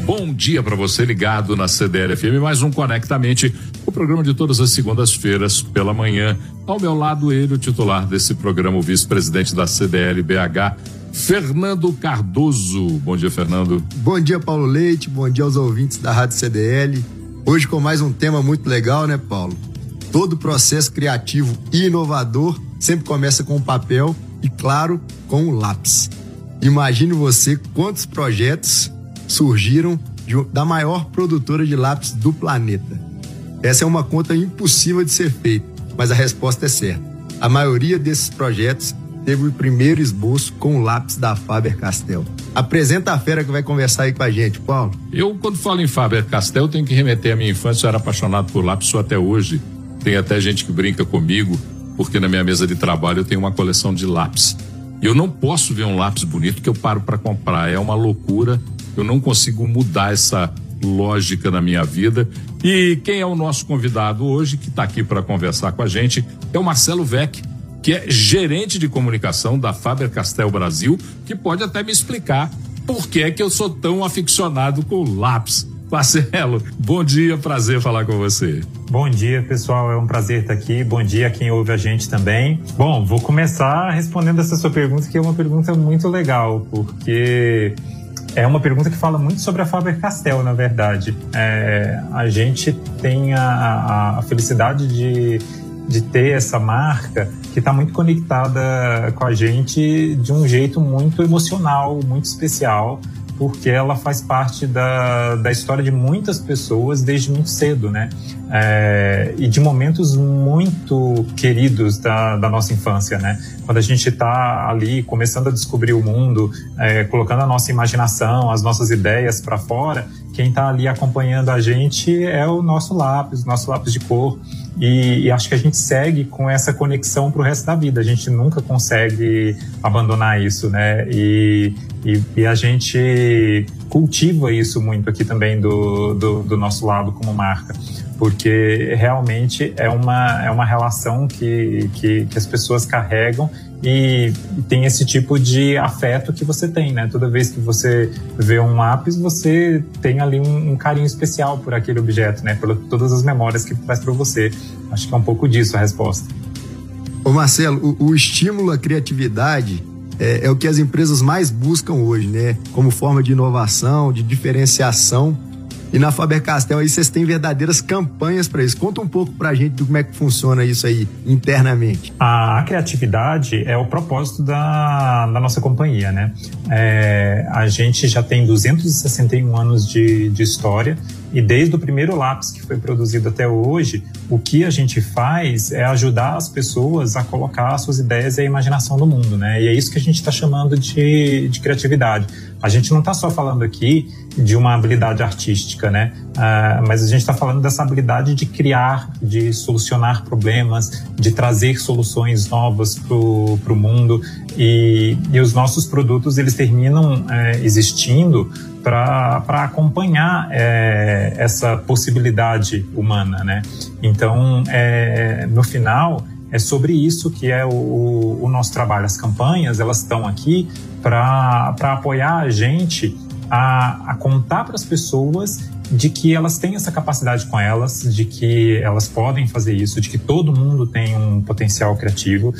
Bom dia para você ligado na CDL FM, mais um Conectamente, o programa de todas as segundas-feiras pela manhã. Ao meu lado ele, o titular desse programa, o vice-presidente da CDL BH, Fernando Cardoso. Bom dia, Fernando. Bom dia, Paulo Leite, bom dia aos ouvintes da Rádio CDL. Hoje com mais um tema muito legal, né, Paulo? Todo processo criativo e inovador sempre começa com o papel e, claro, com o lápis. Imagine você quantos projetos surgiram da maior produtora de lápis do planeta. Essa é uma conta impossível de ser feita, mas a resposta é certa. A maioria desses projetos teve o primeiro esboço com o lápis da Faber-Castell. Apresenta a fera que vai conversar aí com a gente, Paulo. Eu, quando falo em Faber-Castell, tenho que remeter à minha infância. Eu era apaixonado por lápis, sou até hoje. Tem até gente que brinca comigo, porque na minha mesa de trabalho eu tenho uma coleção de lápis. E eu não posso ver um lápis bonito que eu paro para comprar. É uma loucura. Eu não consigo mudar essa lógica na minha vida. E quem é o nosso convidado hoje, que está aqui para conversar com a gente, é o Marcelo Weck, que é gerente de comunicação da Faber-Castell Brasil, que pode até me explicar por que é que eu sou tão aficionado com lápis. Marcelo, bom dia, prazer falar com você. Bom dia, pessoal, é um prazer estar aqui. Bom dia a quem ouve a gente também. Bom, vou começar respondendo essa sua pergunta, que é uma pergunta muito legal, porque é uma pergunta que fala muito sobre a Faber-Castell, na verdade. A gente tem a felicidade de ter essa marca que está muito conectada com a gente de um jeito muito emocional, muito especial, porque ela faz parte da história de muitas pessoas desde muito cedo, né? E de momentos muito queridos da nossa infância, né? Quando a gente está ali começando a descobrir o mundo, colocando a nossa imaginação, as nossas ideias para fora, quem está ali acompanhando a gente é o nosso lápis de cor. E acho que a gente segue com essa conexão para o resto da vida. A gente nunca consegue abandonar isso, né? E a gente cultiva isso muito aqui também do nosso lado como marca, porque realmente é uma relação que as pessoas carregam e tem esse tipo de afeto que você tem, né? Toda vez que você vê um lápis, você tem ali um carinho especial por aquele objeto, né? Por todas as memórias que traz para você. Acho que é um pouco disso a resposta. Ô Marcelo, o estímulo à criatividade é o que as empresas mais buscam hoje, né? Como forma de inovação, de diferenciação. E na Faber-Castell aí vocês têm verdadeiras campanhas para isso. Conta um pouco pra gente de como é que funciona isso aí internamente. A criatividade é o propósito da nossa companhia, né? A gente já tem 261 anos de história e desde o primeiro lápis que foi produzido até hoje, o que a gente faz é ajudar as pessoas a colocar as suas ideias e a imaginação no mundo, né? E é isso que a gente está chamando de criatividade. A gente não está só falando aqui de uma habilidade artística, né? Mas a gente está falando dessa habilidade de criar, de solucionar problemas, de trazer soluções novas pro mundo. E os nossos produtos, eles terminam existindo para acompanhar essa possibilidade humana, né? Então, no final, é sobre isso que é o nosso trabalho. As campanhas, elas estão aqui para apoiar a gente a contar para as pessoas de que elas têm essa capacidade com elas, de que elas podem fazer isso, de que todo mundo tem um potencial criativo,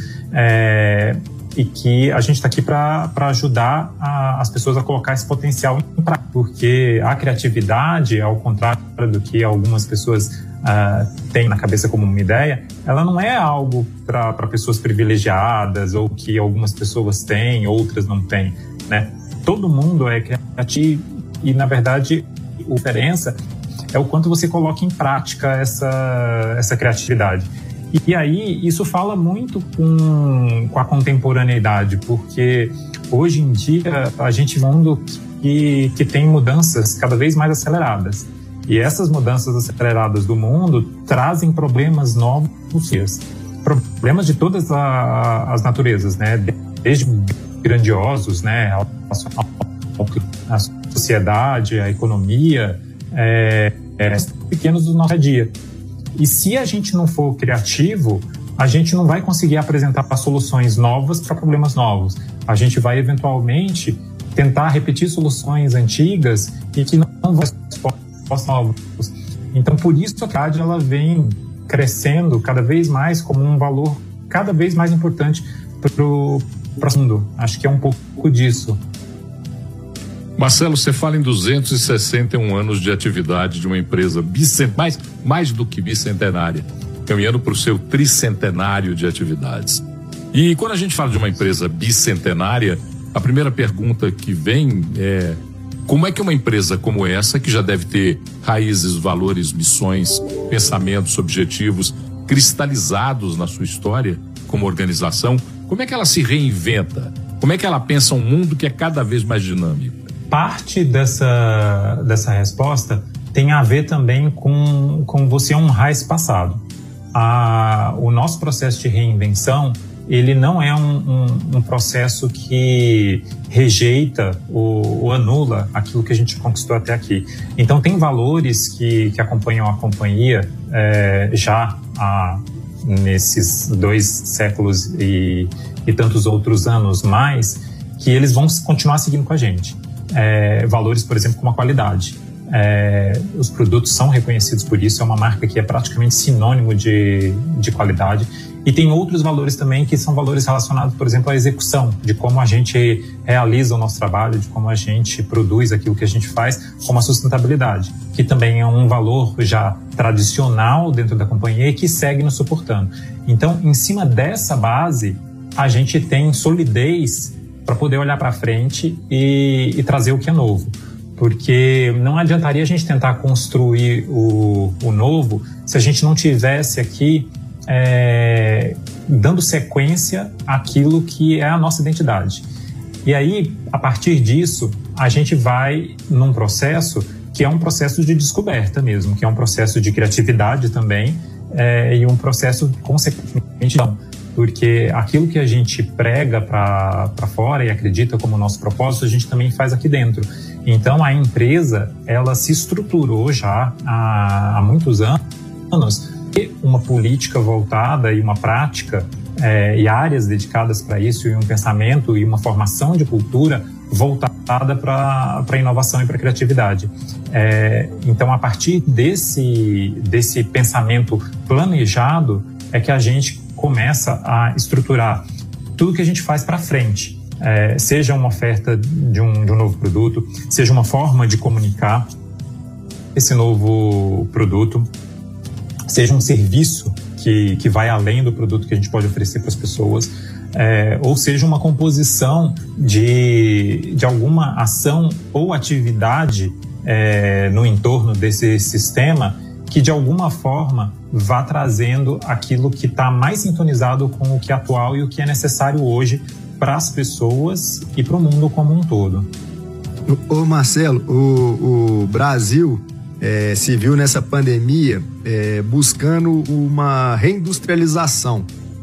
e que a gente está aqui para ajudar as pessoas a colocar esse potencial em prática, porque a criatividade, ao contrário do que algumas pessoas têm na cabeça como uma ideia, ela não é algo para pessoas privilegiadas ou que algumas pessoas têm, outras não têm, né? Todo mundo é criativo e, na verdade, a diferença é o quanto você coloca em prática essa criatividade. E aí, isso fala muito com a contemporaneidade, porque hoje em dia a gente vive um mundo que tem mudanças cada vez mais aceleradas. E essas mudanças aceleradas do mundo trazem problemas novos, problemas de todas as naturezas, né? Desde grandiosos, né? A sociedade, a economia, pequenos do nosso dia a dia. E se a gente não for criativo, a gente não vai conseguir apresentar soluções novas para problemas novos. A gente vai eventualmente tentar repetir soluções antigas e que não vão respostas novas. Então, por isso a CAD ela vem crescendo cada vez mais como um valor cada vez mais importante para o mundo. Acho que é um pouco disso. Marcelo, você fala em 261 anos de atividade de uma empresa mais do que bicentenária, caminhando para o seu tricentenário de atividades. E quando a gente fala de uma empresa bicentenária, a primeira pergunta que vem é: como é que uma empresa como essa, que já deve ter raízes, valores, missões, pensamentos, objetivos cristalizados na sua história como organização, como é que ela se reinventa? Como é que ela pensa um mundo que é cada vez mais dinâmico? Parte dessa resposta tem a ver também com você honrar esse passado. O nosso processo de reinvenção, ele não é um processo que rejeita ou anula aquilo que a gente conquistou até aqui. Então, tem valores que acompanham a companhia já nesses 2 séculos e tantos outros anos mais, que eles vão continuar seguindo com a gente. Valores, por exemplo, como a qualidade. Os produtos são reconhecidos por isso, é uma marca que é praticamente sinônimo de qualidade. E tem outros valores também que são valores relacionados, por exemplo, à execução, de como a gente realiza o nosso trabalho, de como a gente produz aquilo que a gente faz, como a sustentabilidade, que também é um valor já tradicional dentro da companhia e que segue nos suportando. Então, em cima dessa base, a gente tem solidez para poder olhar para frente e trazer o que é novo. Porque não adiantaria a gente tentar construir o novo se a gente não tivesse aqui dando sequência àquilo que é a nossa identidade. E aí, a partir disso, a gente vai num processo que é um processo de descoberta mesmo, que é um processo de criatividade também, e um processo, consequentemente, não. Porque aquilo que a gente prega para fora e acredita como nosso propósito, a gente também faz aqui dentro. Então, a empresa, ela se estruturou já há muitos anos, e uma política voltada e uma prática e áreas dedicadas para isso, e um pensamento e uma formação de cultura voltada para a inovação e para a criatividade. Então, a partir desse pensamento planejado, é que a gente começa a estruturar tudo que a gente faz para frente. Seja uma oferta de um novo produto, seja uma forma de comunicar esse novo produto, seja um serviço que vai além do produto que a gente pode oferecer para as pessoas, ou seja uma composição de alguma ação ou atividade no entorno desse sistema que de alguma forma vá trazendo aquilo que está mais sintonizado com o que é atual e o que é necessário hoje para as pessoas e para o mundo como um todo. Ô Marcelo, o Brasil se viu nessa pandemia buscando uma reindustrialização.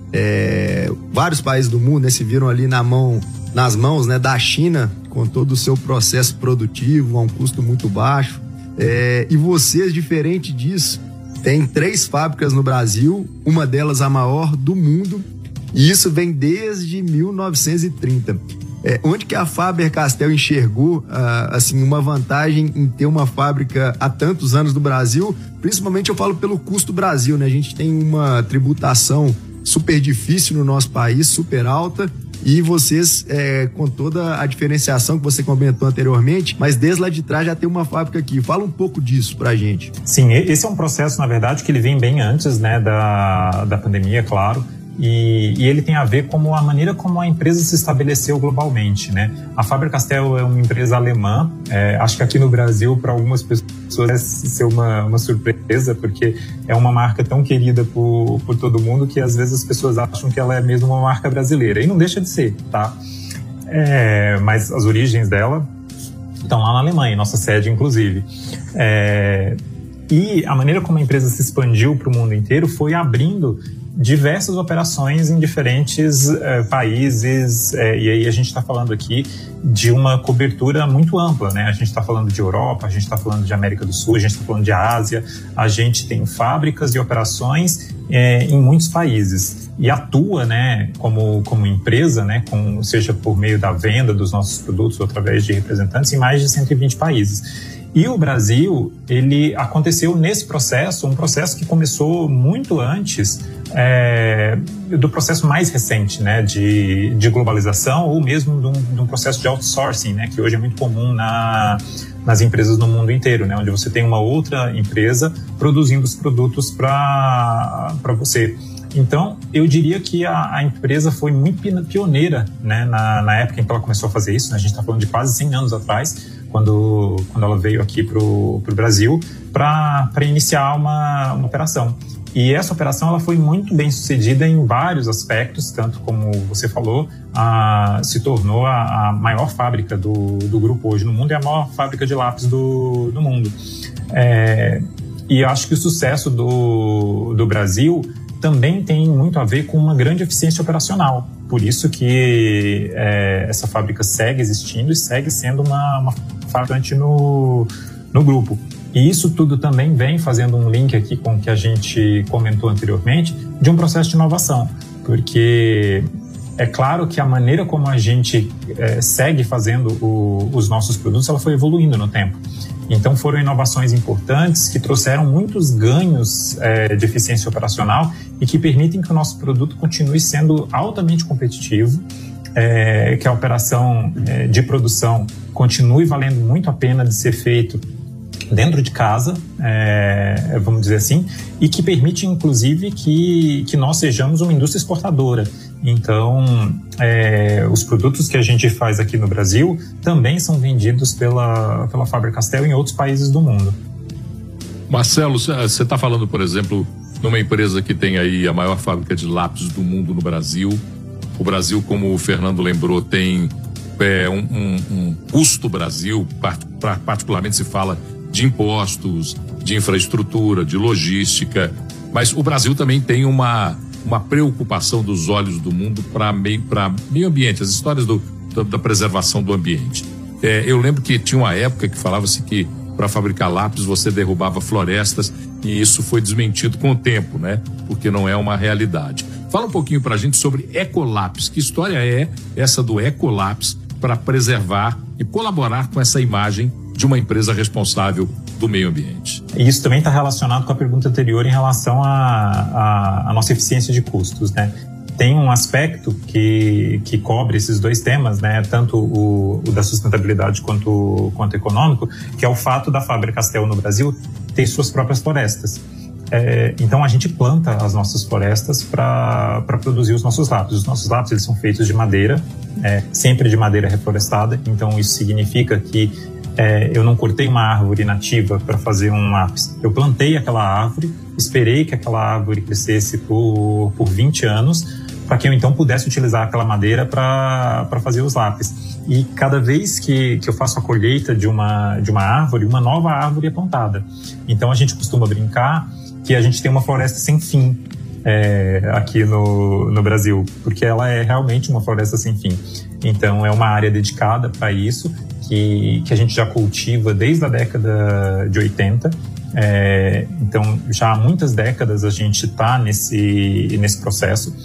Vários países do mundo se viram ali nas mãos da China, com todo o seu processo produtivo a um custo muito baixo. E vocês, diferente disso, tem 3 fábricas no Brasil, uma delas a maior do mundo, e isso vem desde 1930. Onde que a Faber-Castell enxergou uma vantagem em ter uma fábrica há tantos anos no Brasil? Principalmente eu falo pelo custo do Brasil, né? A gente tem uma tributação super difícil no nosso país, super alta, e vocês, com toda a diferenciação que você comentou anteriormente, mas desde lá de trás já tem uma fábrica aqui. Fala um pouco disso pra gente. Sim, esse é um processo, na verdade, que ele vem bem antes, né, da pandemia, claro. E ele tem a ver com a maneira como a empresa se estabeleceu globalmente, né? A Faber-Castell é uma empresa alemã. Acho que aqui no Brasil, para algumas pessoas, vai ser uma surpresa, porque é uma marca tão querida por todo mundo que às vezes as pessoas acham que ela é mesmo uma marca brasileira. E não deixa de ser, tá? Mas as origens dela estão lá na Alemanha, nossa sede, inclusive. E a maneira como a empresa se expandiu para o mundo inteiro foi abrindo diversas operações em diferentes países, e aí a gente está falando aqui de uma cobertura muito ampla, né? A gente está falando de Europa, a gente está falando de América do Sul, a gente está falando de Ásia, a gente tem fábricas e operações em muitos países. e atua, né, como empresa, né, seja por meio da venda dos nossos produtos ou através de representantes em mais de 120 países. E o Brasil, ele aconteceu nesse processo, um processo que começou muito antes do processo mais recente, né, de globalização ou mesmo de um processo de outsourcing, né, que hoje é muito comum nas empresas no mundo inteiro, né, onde você tem uma outra empresa produzindo os produtos para você. Então, eu diria que a empresa foi muito pioneira, né, na época em que ela começou a fazer isso, né, a gente está falando de quase 100 anos atrás, quando ela veio aqui para o Brasil para iniciar uma operação. E essa operação ela foi muito bem sucedida em vários aspectos, tanto como você falou, se tornou a maior fábrica do grupo hoje no mundo e a maior fábrica de lápis do mundo. E eu acho que o sucesso do Brasil também tem muito a ver com uma grande eficiência operacional. Por isso que essa fábrica segue existindo e segue sendo uma fábrica no grupo. E isso tudo também vem fazendo um link aqui com o que a gente comentou anteriormente, de um processo de inovação. Porque é claro que a maneira como a gente segue fazendo os nossos produtos, ela foi evoluindo no tempo. Então foram inovações importantes que trouxeram muitos ganhos de eficiência operacional e que permitem que o nosso produto continue sendo altamente competitivo, que a operação de produção continue valendo muito a pena de ser feito dentro de casa, vamos dizer assim, e que permite, inclusive, que nós sejamos uma indústria exportadora. Então, os produtos que a gente faz aqui no Brasil também são vendidos pela Faber-Castell em outros países do mundo. Marcelo, você está falando, por exemplo, numa empresa que tem aí a maior fábrica de lápis do mundo no Brasil. O Brasil, como o Fernando lembrou, tem um custo Brasil, particularmente se fala de impostos, de infraestrutura, de logística, mas o Brasil também tem uma preocupação dos olhos do mundo para meio ambiente, as histórias da preservação do ambiente. Eu lembro que tinha uma época que falava-se que para fabricar lápis você derrubava florestas e isso foi desmentido com o tempo, né? Porque não é uma realidade. Fala um pouquinho para a gente sobre Ecolápis. Que história é essa do Ecolápis para preservar e colaborar com essa imagem de uma empresa responsável do meio ambiente? Isso também está relacionado com a pergunta anterior em relação à nossa eficiência de custos, né? Tem um aspecto que cobre esses dois temas, né? Tanto o da sustentabilidade quanto econômico, que é o fato da Faber-Castell no Brasil ter suas próprias florestas. Então a gente planta as nossas florestas para produzir os nossos lápis. Os nossos lápis eles são feitos de madeira, sempre de madeira reflorestada. Então isso significa que eu não cortei uma árvore nativa para fazer um lápis. Eu plantei aquela árvore, esperei que aquela árvore crescesse por 20 anos, para que eu então pudesse utilizar aquela madeira para fazer os lápis. E cada vez que eu faço a colheita de uma árvore, uma nova árvore é plantada. Então a gente costuma brincar que a gente tem uma floresta sem fim aqui no Brasil, porque ela é realmente uma floresta sem fim. Então é uma área dedicada para isso, que a gente já cultiva desde a década de 80. Então já há muitas décadas a gente está nesse processo.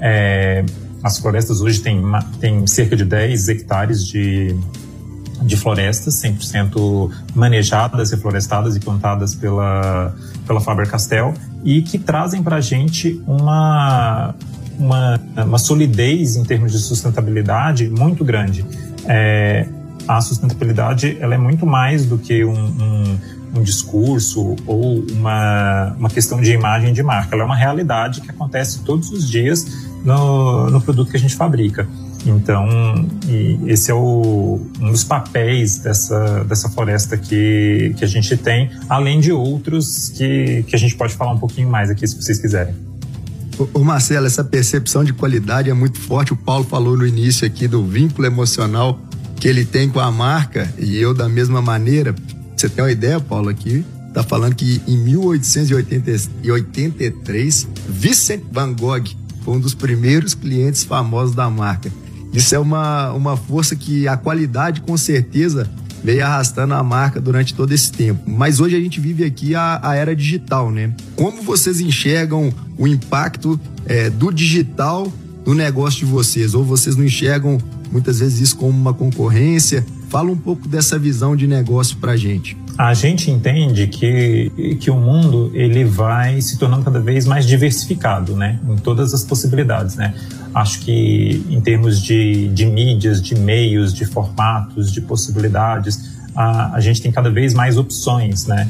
As florestas hoje têm cerca de 10 hectares de florestas 100% manejadas, reflorestadas e plantadas pela Faber-Castell, e que trazem para a gente uma solidez em termos de sustentabilidade muito grande. A sustentabilidade ela é muito mais do que um discurso ou uma questão de imagem de marca. Ela é uma realidade que acontece todos os dias no produto que a gente fabrica. Então, esse é um dos papéis dessa floresta que a gente tem, além de outros que a gente pode falar um pouquinho mais aqui, se vocês quiserem. Ô Marcelo, essa percepção de qualidade é muito forte. O Paulo falou no início aqui do vínculo emocional que ele tem com a marca, e eu da mesma maneira. Você tem uma ideia, Paulo, aqui? Tá falando que em 1883, Vincent van Gogh foi um dos primeiros clientes famosos da marca. Isso é uma força que a qualidade, com certeza, veio arrastando a marca durante todo esse tempo. Mas hoje a gente vive aqui a era digital, né? Como vocês enxergam o impacto do digital no negócio de vocês? Ou vocês não enxergam muitas vezes isso como uma concorrência? Fala um pouco dessa visão de negócio pra gente. A gente entende que o mundo ele vai se tornando cada vez mais diversificado, né? Em todas as possibilidades, né? Acho que em termos de mídias, de meios, de formatos, de possibilidades, a gente tem cada vez mais opções, né?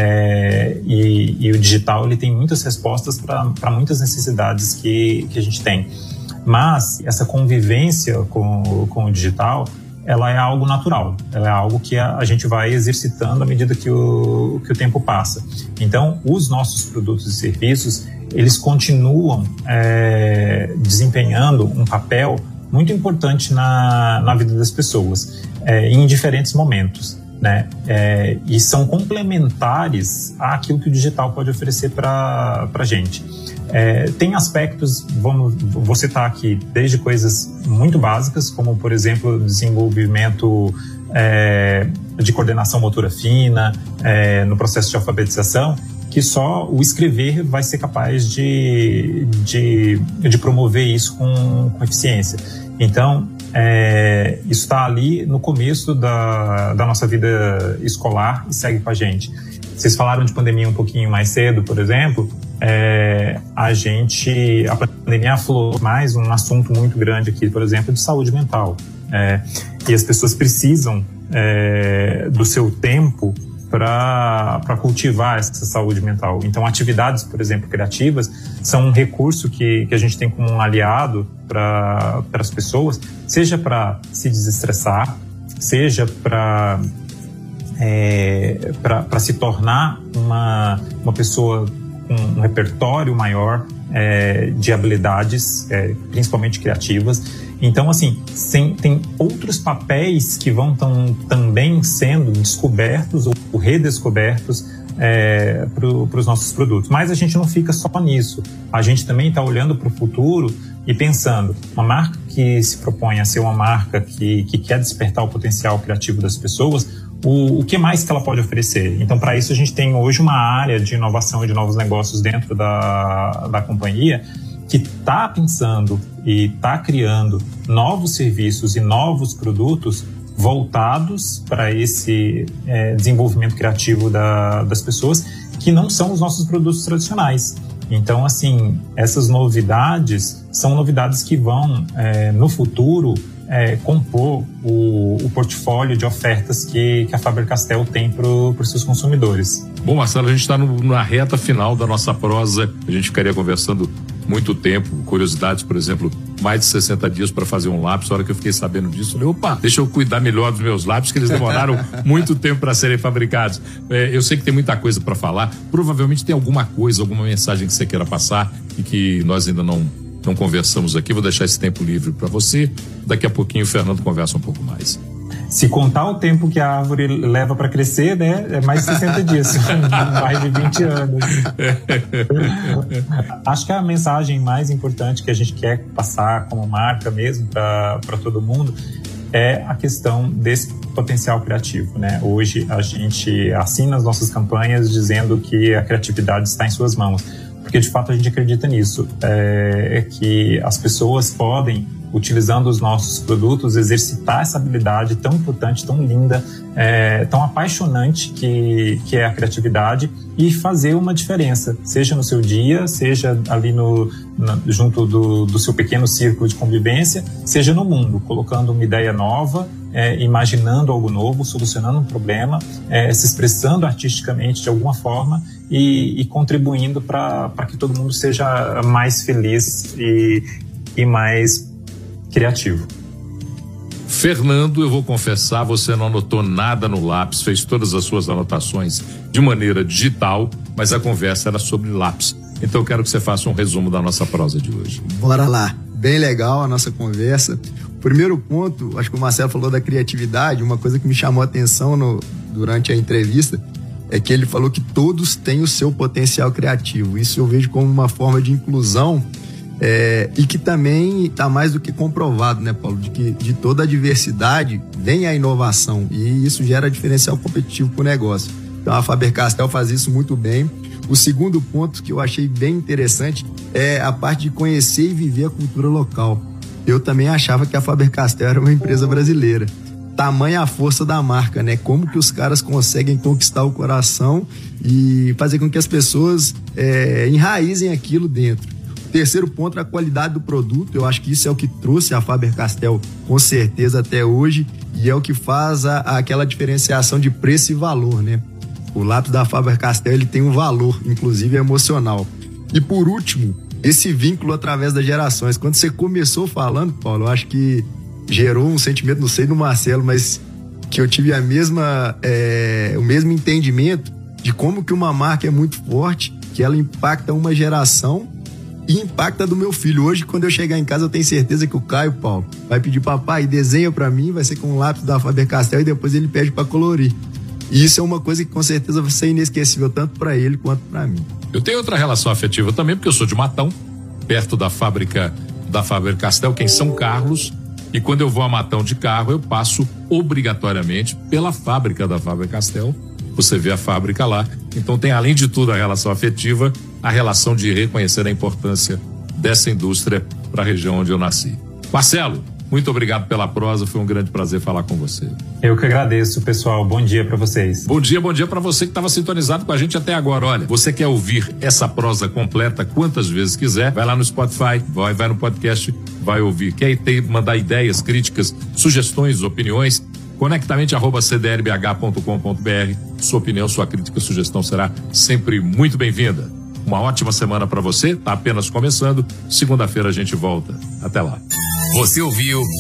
E o digital ele tem muitas respostas para muitas necessidades que a gente tem. Mas essa convivência com o digital, ela é algo natural, ela é algo que a gente vai exercitando à medida que o tempo passa. Então, os nossos produtos e serviços, eles continuam desempenhando um papel muito importante na vida das pessoas, em diferentes momentos, né? E são complementares àquilo que o digital pode oferecer para a gente. Tem aspectos, vou citar aqui, desde coisas muito básicas, como, por exemplo, desenvolvimento de coordenação motora fina, no processo de alfabetização, que só o escrever vai ser capaz de promover isso com eficiência. Então, isso está ali no começo da nossa vida escolar e segue com a gente. Vocês falaram de pandemia um pouquinho mais cedo, por exemplo. A pandemia aflorou mais um assunto muito grande aqui, por exemplo, de saúde mental. E as pessoas precisam do seu tempo para cultivar essa saúde mental. Então, atividades, por exemplo, criativas, são um recurso que a gente tem como um aliado para as pessoas, seja para se desestressar, seja para se tornar uma pessoa com um repertório maior de habilidades, principalmente criativas. Então, assim, tem outros papéis que vão também sendo descobertos ou redescobertos para os nossos produtos. Mas a gente não fica só nisso. A gente também está olhando para o futuro e pensando, uma marca que se propõe a ser uma marca que quer despertar o potencial criativo das pessoas, o que mais que ela pode oferecer? Então, para isso, a gente tem hoje uma área de inovação e de novos negócios dentro da companhia que está pensando e está criando novos serviços e novos produtos voltados para esse desenvolvimento criativo das pessoas, que não são os nossos produtos tradicionais. Então, assim, essas novidades são novidades que vão, no futuro, compor o portfólio de ofertas que a Faber-Castell tem para os seus consumidores. Bom, Marcelo, a gente está na reta final da nossa prosa. A gente ficaria conversando muito tempo, curiosidades, por exemplo, mais de 60 dias para fazer um lápis. A hora que eu fiquei sabendo disso, eu falei, opa, deixa eu cuidar melhor dos meus lápis, que eles demoraram muito tempo para serem fabricados. Eu sei que tem muita coisa para falar, provavelmente tem alguma coisa, alguma mensagem que você queira passar e que nós ainda não conversamos aqui. Vou deixar esse tempo livre para você. Daqui a pouquinho o Fernando conversa um pouco mais. Se contar o tempo que a árvore leva para crescer, né, é mais de 60 dias, mais de 20 anos. Acho que a mensagem mais importante que a gente quer passar como marca mesmo para todo mundo é a questão desse potencial criativo, né? Hoje a gente assina as nossas campanhas dizendo que a criatividade está em suas mãos, porque de fato a gente acredita nisso, que as pessoas podem, utilizando os nossos produtos, exercitar essa habilidade tão importante, tão linda, tão apaixonante que é a criatividade, e fazer uma diferença, seja no seu dia, seja ali junto do seu pequeno círculo de convivência, seja no mundo, colocando uma ideia nova, imaginando algo novo, solucionando um problema, se expressando artisticamente de alguma forma e contribuindo para que todo mundo seja mais feliz e mais criativo. Fernando, eu vou confessar, você não anotou nada no lápis, fez todas as suas anotações de maneira digital, mas a conversa era sobre lápis. Então eu quero que você faça um resumo da nossa prosa de hoje. Bora lá. Bem legal a nossa conversa. O primeiro ponto, acho que o Marcelo falou da criatividade, uma coisa que me chamou a atenção durante a entrevista é que ele falou que todos têm o seu potencial criativo. Isso eu vejo como uma forma de inclusão E que também está mais do que comprovado, né, Paulo, de que de toda a diversidade vem a inovação e isso gera diferencial competitivo para o negócio. Então a Faber-Castell faz isso muito bem. O segundo ponto que eu achei bem interessante é a parte de conhecer e viver a cultura local. Eu também achava que a Faber-Castell era uma empresa brasileira. Tamanha a força da marca, né? Como que os caras conseguem conquistar o coração e fazer com que as pessoas enraizem aquilo dentro. Terceiro ponto, a qualidade do produto. Eu acho que isso é o que trouxe a Faber-Castell com certeza até hoje e é o que faz aquela diferenciação de preço e valor, né? O lápis da Faber-Castell, ele tem um valor, inclusive emocional. E por último, esse vínculo através das gerações. Quando você começou falando, Paulo, eu acho que gerou um sentimento, não sei do Marcelo, mas que eu tive o mesmo entendimento de como que uma marca é muito forte, que ela impacta uma geração e impacta do meu filho. Hoje, quando eu chegar em casa, eu tenho certeza que o Caio, Paulo, vai pedir: papai, desenha pra mim, vai ser com um lápis da Faber-Castell e depois ele pede pra colorir. E isso é uma coisa que com certeza vai ser inesquecível tanto para ele quanto para mim. Eu tenho outra relação afetiva também, porque eu sou de Matão, perto da fábrica da Faber-Castell, que é em São Carlos, e quando eu vou a Matão de carro, eu passo obrigatoriamente pela fábrica da Faber-Castell. Você vê a fábrica lá. Então tem, além de tudo, a relação afetiva, a relação de reconhecer a importância dessa indústria para a região onde eu nasci. Marcelo, muito obrigado pela prosa, foi um grande prazer falar com você. Eu que agradeço, pessoal. Bom dia para vocês. Bom dia para você que estava sintonizado com a gente até agora. Olha, você quer ouvir essa prosa completa quantas vezes quiser, vai lá no Spotify, vai no podcast, vai ouvir. Quer mandar ideias, críticas, sugestões, opiniões? conectamente@cdlbh.com.br. Sua opinião, sua crítica, sugestão será sempre muito bem-vinda. Uma ótima semana para você, tá apenas começando. Segunda-feira a gente volta. Até lá. Você ouviu